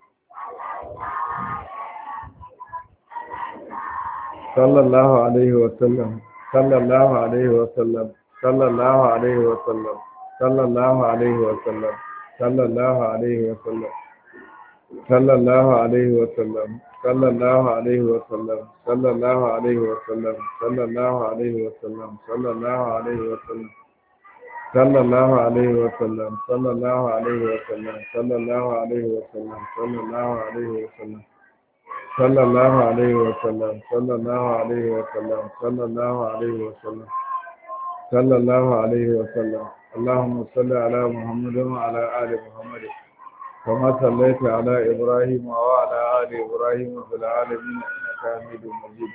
Speaker 1: Sallallahu alaihi wa sallam. Sallallahu alaihi wa sallam. Sallallahu alaihi wa sallam. Sallallahu alaihi wa sallam. Sallallahu alaihi wa sallam. Sallallahu alaihi wa sallam. Sallallahu alaihi wa sallam. Sallallahu alaihi wa sallam. Sallallahu alaihi wa sallam. Sallallahu alaihi wa sallam. Sallallahu alaihi wa sallam. Sallallahu alaihi wa sallam. Sallallahu alaihi wa sallam. Sallallahu alaihi wa sallam. Sallallahu alaihi wa sallam. Sallallahu alaihi wa sallam. Sallallahu alaihi wa sallam. Sallallahu alaihi wa sallam. اللهم صل على محمد وعلى آل محمد كما صليت على إبراهيم وعلى آل إبراهيم في العالمين إنك حميد مجيد.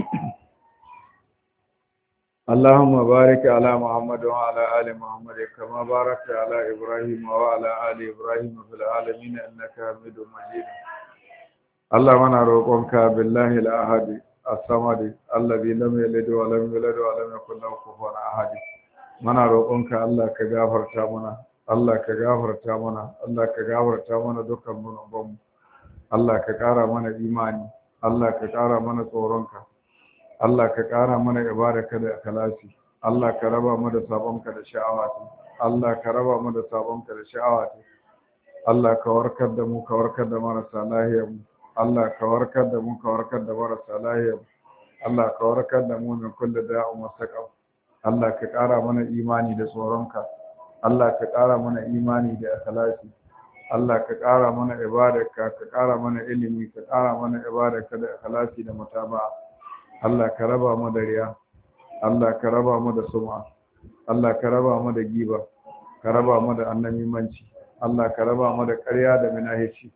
Speaker 1: اللهم بارك على محمد وعلى آل محمد كما باركت على إبراهيم وعلى آل إبراهيم في العالمين إنك حميد مجيد. اللهم نروقك بالله الأحد الصمد الذي لم يلد ولم يولد ولم يكن له كفوا أحد. Muna roƙonka Allah ka gafarta mana, Allah ka gafarta mana, Allah ka gafarta mana dukkan zunubanmu. Allah ka ƙara mana imani, Allah ka ƙara mana tsoronka, Allah ka ƙara mana ibadarka da ikhlasi, Allah ka raba mu da sabonka da sha'awati, Allah ka raba mu da sabonka da sha'awati. Allah ka warkar da mu, ka warkar da marasa lahiyar mu, Allah ka warkar da mu, ka warkar da marasa lahiyar mu, Allah ka warkar da mu min kulli da'in wa saqam. Allah ka ƙara mana imani da tsoronka, Allah ka ƙara mana imani da ikhlasi, Allah ka ƙara mana ibadarka, ka ƙara mana ilimi, ka ƙara mana ibadarka da ikhlasi da mutaba'a. Allah ka raba mu da riya, Allah ka raba mu da sum'a, Allah ka raba mu da giba, ka raba mu da annamimanci, Allah ka raba mu da ƙarya da minahici,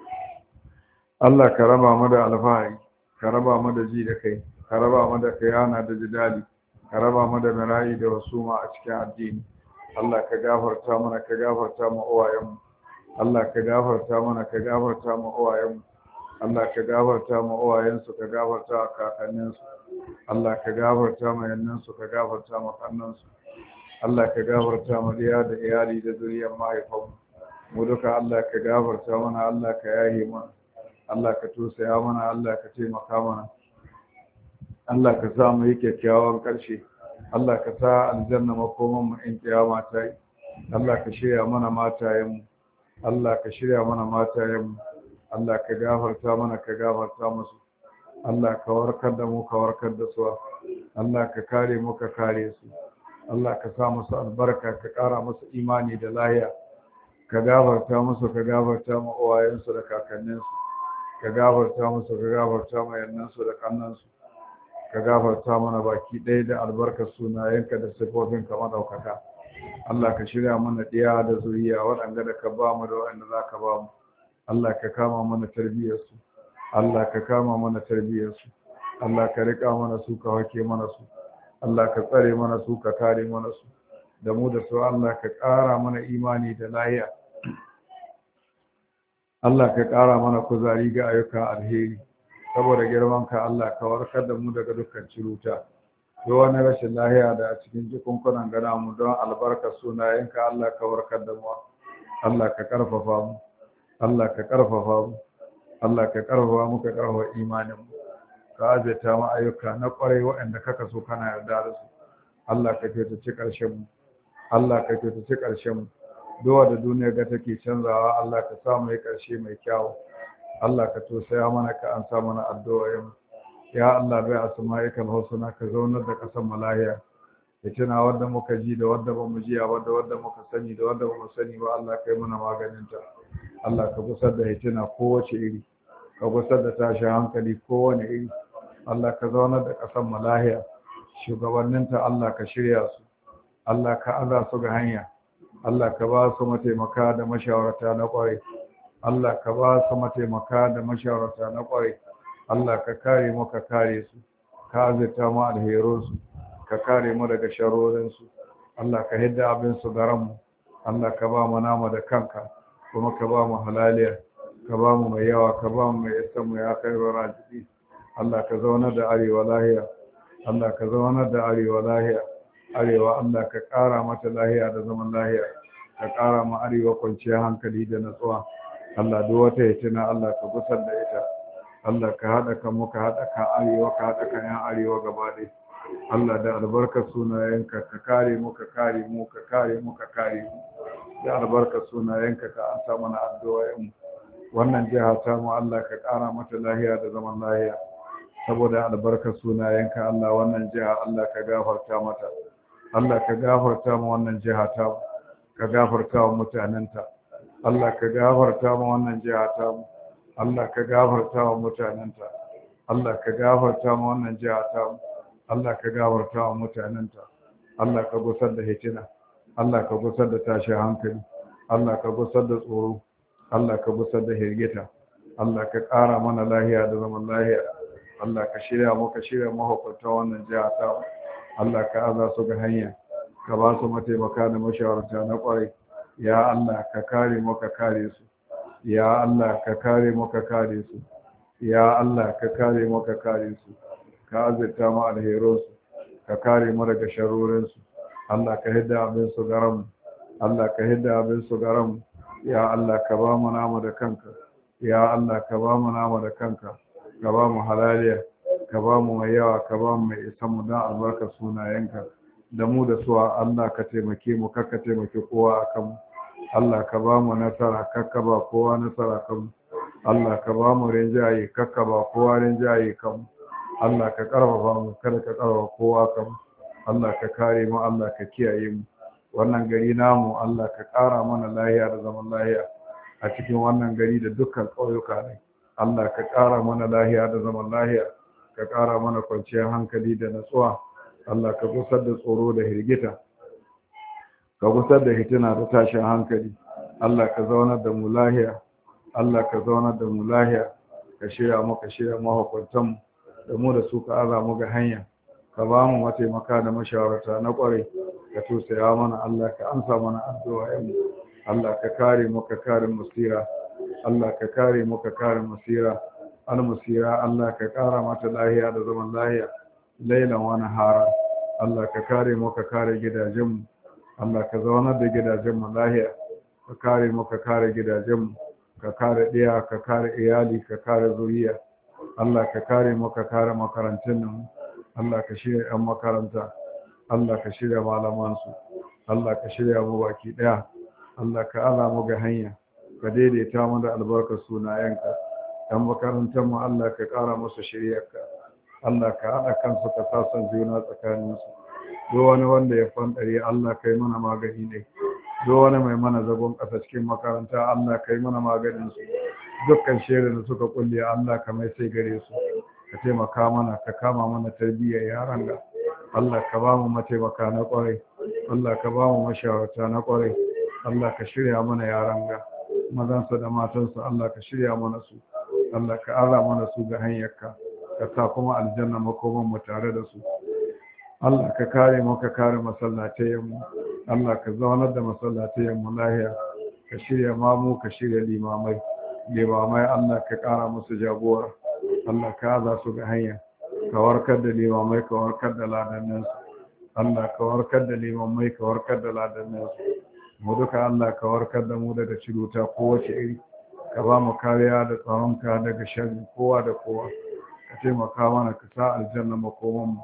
Speaker 1: Allah ka raba mu da alfahari, ka raba mu da ji da kai, ka raba mu da khiyana da jidali, ka raba mu da marayi da wasuma a cikin addini. Allah ka gafarta mana, ka gafarta mu uwayenmu, Allah ka gafarta mana, ka gafarta mu uwayenmu, Allah ka gafarta mu uwayensu, ka gafarta kakanninsu, Allah ka gafarta mu yannansu, ka gafarta mu kannansu, Allah ka gafarta mu diya da iyali da zuriyar mahaifanmu. Mu duka Allah ka gafarta mana, Allah ka yahi mana, Allah ka tusaya mana, Allah ka taimaka mana, Allah ka sa mu yi kyakkyawan ƙarshe, Allah ka sa aljanna makoman mu in kiyama ta yi, Allah ka shirya mana matayenmu, Allah ka shirya mana matayenmu, Allah ka gafarta mana, ka gafarta musu, Allah ka warkar da mu, ka warkar da su, Allah ka kare mu, ka kare su, Allah ka sa musu albarka, ka ƙara musu imani da lahiya, ka gafarta musu, ka gafarta ma uwayensu da kakanninsu, ka gafarta musu, ka gafarta ma yannansu da kannansu, ka gafarta mana baki ɗaya da albarkar sunayenka da sifofinka madaukaka. Allah ka shirya mana ɗiya da zuriya waɗanda da ka ba mu da waɗanda za ka ba mu. Allah ka kama mana tarbiyyarsu, Allah ka kama mana tarbiyyarsu, Allah ka riƙa mana su, ka wake mana su, Allah ka tsare mana su, ka kare mana su, da mu da su Allah ka ƙara mana imani da lahiya, Allah ka ƙara mana kuzari ga ayyukan alheri. Saboda girmanka Allah ka warkar da mu daga dukkan ciruta, duk wani rashin lahiya da a cikin jikunkunan gana mu don albarkar sunayenka Allah ka warkar da mu, Allah ka karfafa mu, Allah ka karfafa mu, Allah ka karfafa mu, ka karfafa imanin mu, ka azaita mu ayyuka na kwarai waɗanda kaka so kana yarda da su. Allah ka kyautace ƙarshen mu, Allah ka kyautace ƙarshen mu, duwa da duniya ga take canzawa Allah ka samu ya ƙarshe mai kyau. Allah ka tosaya mana, ka ansa mana addu'o'in, ya Allah bai asma'ikal husna ka zaunar da ƙasar mu lahiya fitina wadda muka ji da wadda ba mu ji wadda muka sani da wadda ba mu sani ba Allah kai mana maganinta Allah ka gusar da hitina kowace iri ka gusar da tashin hankali kowane iri Allah ka zaunar da ƙasar mu lahiya shugabanninta Allah ka shirya su Allah ka aza su ga hanya Allah ka ba su mataimaka da mashawarta na ƙwarai Allah ka ba su mataimaka da mashawarta na ƙwarai Allah ka kare mu ka kare su ka azurta mu alherunsu ka kare mu daga sharorinsu Allah ka hidda abin su garan mu Allah ka ba mu nama da kanka kuma ka ba mu halaliya ka ba mu mai yawa ka ba mu mai isa mu ya kai rajibi Allah ka zaunar da arewa lahiya Allah ka zaunar da arewa lahiya arewa Allah ka ƙara mata lahiya da zaman lahiya ka ƙara ma arewa kwanciyar hankali da natsuwa Allah duk wata hitina Allah ka gusar da ita Allah ka haɗa kan muka haɗa kan arewa ka haɗa kan yan arewa gaba ɗaya Allah da albarkar sunayenka ka kare mu ka kare mu ka kare mu ka kare mu da albarkar sunayenka ka ansa mana addu'o'in wannan jiha ta mu Allah ka ƙara mata lahiya da zaman lahiya saboda albarkar sunayenka Allah wannan jiha Allah ka gafarta mata Allah ka gafarta mu wannan jiha ta ka gafarta wa mutanenta Allah ka gafarta mu wannan jiha ta Allah ka gafarta wa mutanenta Allah ka gafarta mu wannan jiha ta Allah ka gafarta wa mutanenta Allah ka gusar da hitina Allah ka gusar da tashin hankali Allah ka gusar da tsoro Allah ka gusar da hirgita Allah ka ƙara mana lahiya da zaman lahiya Allah ka shirya mahukunta wannan jiha ta Allah ka aza su ga hanya ka ba su mataimaka da mashawarta na ƙwarai ya Allah ka kare mu ka kare su ya Allah ka kare mu ka kare su ya Allah ka kare mu ka kare su ka azurta mu alheransu ka kare mu daga sharorinsu Allah ka hidda abin su garam Allah ka hidda abin su garam ya Allah ka ba mu nama da kanka ya Allah ka ba mu nama da kanka ka ba mu halaliya ka ba mu mai yawa ka ba mu mai isa mu dan albarka sunayenka da mu da suwa Allah ka taimake mu ka taimake kowa akan mu Allah ka ba mu nasara kakka ba kowa nasara kan Allah ka ba mu rinjaye kakka ba kowa rinjaye kan Allah ka karfafa mu kada ka karfafa kowa kan Allah ka kare mu Allah ka kiyaye mu wannan gari namu Allah ka ƙara mana lahiya da zaman lahiya a cikin wannan gari da dukkan ƙauyuka ne Allah ka ƙara mana lahiya da zaman lahiya ka ƙara mana kwanciyar hankali da natsuwa Allah ka gusar da tsoro da hirgita ka gusar da hitina da tashin hankali Allah ka zaunar da mu lahiya Allah ka zaunar da mu lahiya ka shirya mahukuntan da mu da su ka aza mu ga hanya ka ba mu mataimaka da mashawarta na kwarai ka tosaya mana Allah ka amsa mana addu'o'in mu Allah ka kare mu ka kare musira Allah ka kare mu ka kare musira al-musira Allah ka kara mata lahiya da zaman lahiya lailan wa nahara Allah ka kare mu ka kare gidajen mu Allah ka zaunar da gidajenmu lahiya ka kare mu ka kare gidajenmu ka kare ɗiya ka kare iyali ka kare zuriya Allah ka kare mu ka kare makarantun nan Allah ka shirya 'yan makaranta Allah ka shirya malamansu Allah ka shirya mu baki ɗaya Allah ka ala mu ga hanya ka daidaita mu da albarkar sunayenka 'yan makarantar mu Allah ka ƙara musu shiryarka Allah ka haɗa kansu ka sasan juna tsakaninsu duk wani wanda ya fandare Allah kai mana magani ne duk wani mai mana zagon ƙasa cikin makaranta Allah kai mana maganin su dukkan shirin da suka kulle Allah ka mai sai gare su ka taimaka mana ka kama mana tarbiyyar yaran ga Allah ka ba mu mataimaka na kwarai Allah ka ba mu mashawarta na kwarai Allah ka shirya mana yaran ga mazansu da matansu Allah ka shirya mana su Allah ka ara mana su ga hanyarka ka sa kuma aljanna makoman mu tare da su Allah ka kare mu ka kare masallatayenmu Allah ka zaunar da masallatayenmu lahiya ka shirya mamu ka shirya limamai Allah ka kara musu jagora Allah ka aza su ga hanya ka warkar da limamai ka warkar da ladanninsu Allah ka warkar da limamai ka warkar da ladanninsu mu duka Allah ka warkar da mu daga ciruta kowace iri ka ba mu kariya da tsaronka daga sharri kowa da kowa ka taimaka mana ka sa aljanna makoman mu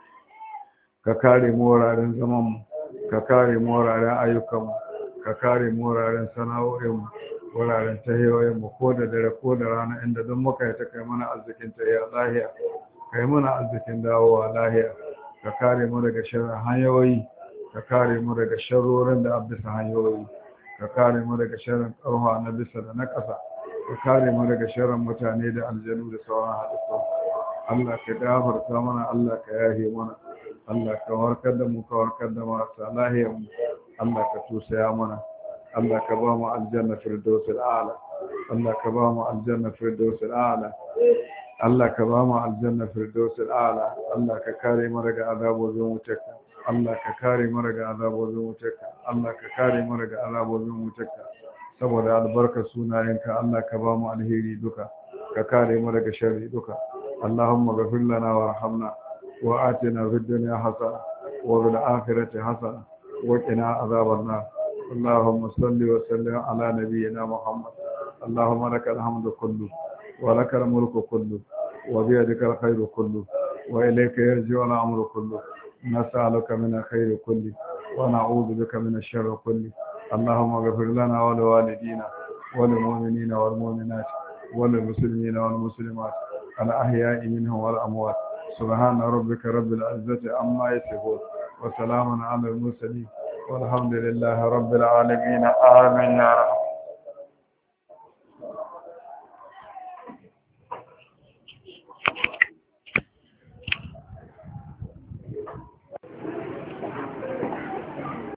Speaker 1: ka kare mu wuraren zaman mu ka kare mu wuraren ayyukan mu ka kare mu wuraren sana'o'in mu wuraren tahiyoyin mu ko da dare ko da rana inda don muka yi ta kai mana arzikin ta ya lahiya kai mana arzikin dawowa lahiya ka kare mu daga sharrin hanyoyi ka kare mu daga sharrorin da abisa hanyoyi ka kare mu daga sharrin ƙarfa na bisa da na ƙasa ka kare mu daga sharrin mutane da aljanu da sauran halittu Allah ka gafarta mana Allah ka yahe mana Allah ka warkar da mu ka warkar da marasa lahiyar mu Allah ka tusaya mana Allah ka ba mu aljanna firdausul a'la Allah ka ba mu aljanna firdausul a'la Allah ka ba mu aljanna firdausul a'la Allah ka kare mu daga azabozin wutarka Allah ka kare mu daga azabozin wutarka Allah ka kare mu daga azabozin wutarka saboda albarkar sunayenka Allah ka ba mu alheri duka ka kare mu daga sharri duka Allahumma ghfir lana warhamna wa atina fid dunya hasana wa fil akhirati hasana wa qina azaban nar اللهم صل وسلم على نبينا محمد اللهم لك الحمد كله ولك الملك كله وبيدك الخير كله وإليك يرجع الأمر كله نسألك من الخير كله ونعوذ بك من الشر كله اللهم اغفر لنا ولوالدينا وللمؤمنين والمؤمنات وللمسلمين والمسلمات الأحياء منهم والأموات سبحان ربك رب العزة عما يصفون وسلام على المرسلين والحمد لله رب العالمين آمين يا رب